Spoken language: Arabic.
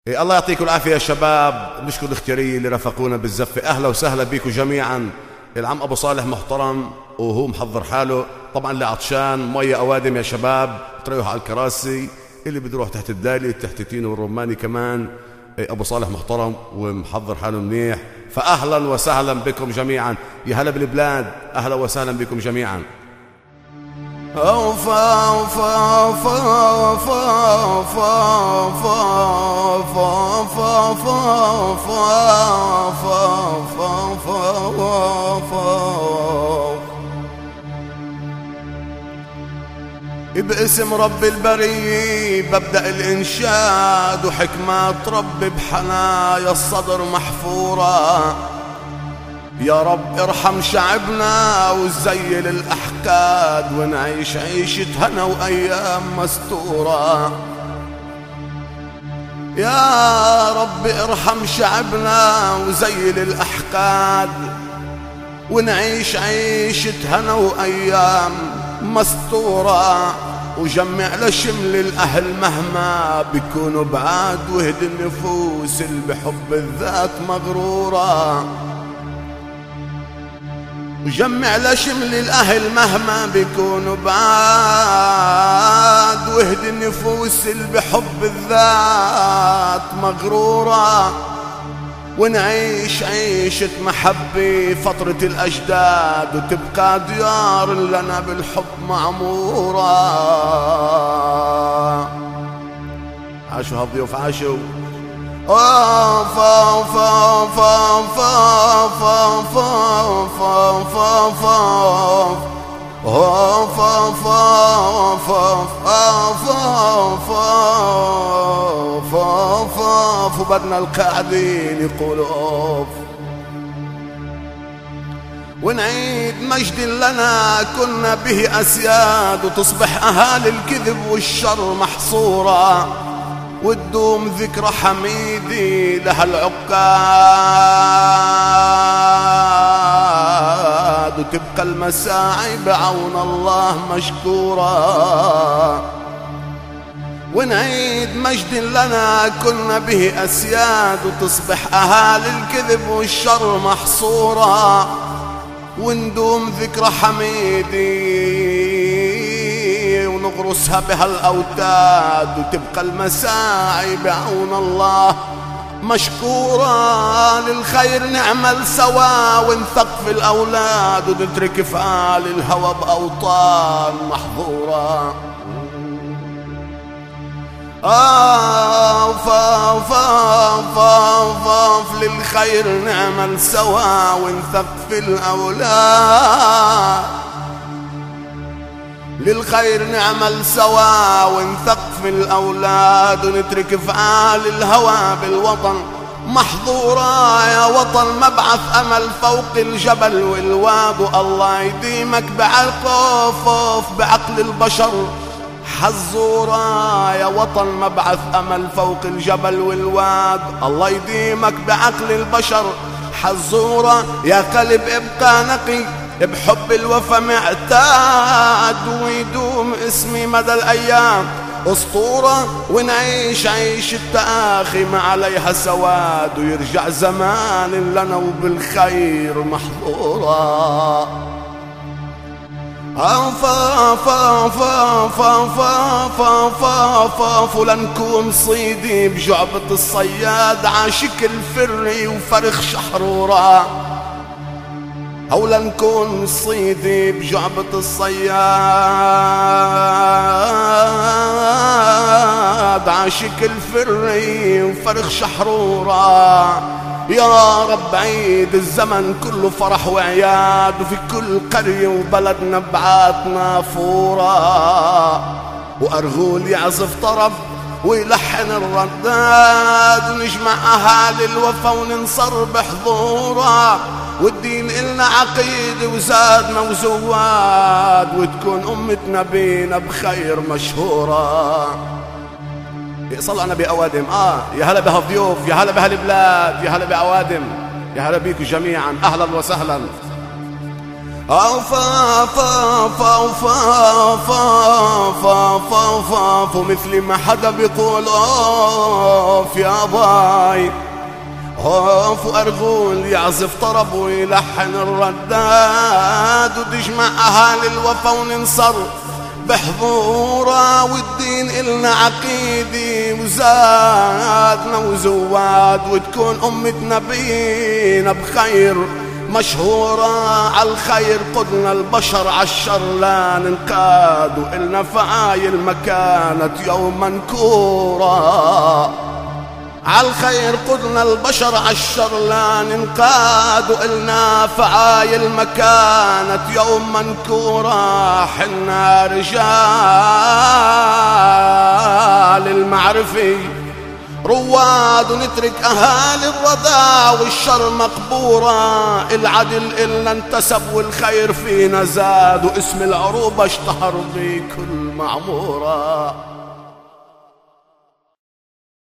الله يعطيكم العافية يا شباب. نشكر الاختيارية اللي رافقونا بالزفة. أهلا وسهلا بيكم جميعا. العم أبو صالح محترم وهو محضر حاله. طبعا اللي عطشان مية أوادم يا شباب تريح على الكراسي، اللي بده يروح تحت الدالي تحت تينو والرماني كمان. أبو صالح محترم ومحضر حاله منيح، فأهلا وسهلا بكم جميعا. يا هلا بالبلاد، أهلا وسهلا بكم جميعا. باسم رب البرية ببدأ الإنشاد، وحكمات رب بحنايا الصدر محفورة. يا رب ارحم شعبنا وزيل الأحقاد، ونعيش عيشة هنا وأيام مستورة. يا رب ارحم شعبنا وزيل الأحقاد، ونعيش عيشة هنا وأيام مستورة. وجمع لشمل الأهل مهما بيكونوا بعاد، واهدي النفوس اللي بحب الذات مغرورة. وجمع لشمل الأهل مهما بيكونوا بعاد، واهدي النفوس اللي بحب الذات مغرورة. ونعيش عيشة محبة فترة الأجداد، وتبقى ديار لنا بالحب معمورة. عاشوا هالضيوف عاشوا. وبدنا القاعدين يقولوا اوف، ونعيد مجد لنا كنا به أسياد، وتصبح أهالي الكذب والشر محصورة. وتدوم ذكرى حميدي لها العقاد، وتبقى المساعي بعون الله مشكورة. ونعيد مجد لنا كنا به أسياد، وتصبح أهالي الكذب والشر محصورة. وندوم ذكرى حميدي ونغرسها بها الأوتاد، وتبقى المساعي بعون الله مشكورة. للخير نعمل سوا ونثقف الأولاد، ونترك فعال الهوى بأوطان محظورة. للخير نعمل سوا ونثقف الأولاد. للخير نعمل سوا ونثقف الأولاد، ونترك فعال الهوى بالوطن محظورة. يا وطن مبعث أمل فوق الجبل والواد، والله يديمك بعقل البشر حزورة. يا وطن مبعث أمل فوق الجبل والواد، الله يديمك بعقل البشر حزورة. يا قلب ابقى نقي بحب الوفا معتاد، ويدوم اسمي مدى الأيام أسطورة. ونعيش عيش التآخي ما عليها سواد، ويرجع زمان لنا وبالخير محظورة. لنكون صيدي بجعبة الصياد، عاشق الفري وفرخ شحرورة. أو لنكون صيدي بجعبة الصياد، عاشق الفري وفرخ شحرورة. يا رب عيد الزمن كله فرح وعياد، وفي كل قرية وبلد نبعاتنا فورة. وأرغول يعزف طرب ويلحن الرداد، ونجمع أهالي الوفا وننصر بحضورة. والدين إلنا عقيدة وزادنا وزواد، وتكون أمتنا بينا بخير مشهورة. صلوا على نبي أوادم. يا هلا بهالضيوف، يا هلا بهالبلاد، يا هلا بأوادم، يا هلا بيكم جميعا. أهلا وسهلا. ومثل ما حدا بيقول اوف يا باي اوف، وارغول يعزف طرب ويلحن الرداد، وتجمع اهالي الوفا وننصر بحضورة، والدين إلنا عقيدي وزادنا وزواد، وتكون أمة نبينا بخير مشهورة عالخير، قدنا البشر عالشر لا ننقاد، وإلنا فعايل مكانت يوما نكورة عالخير، قدنا البشر عالشر لا ننقاد، وإلنا فعايل مكانت يوم منكورة، حنا رجال المعرفة رواد، ونترك أهالي الردى والشر مقبورة، العدل إلنا انتسب والخير فينا زاد، واسم العروبة اشتهر بكل معمورة.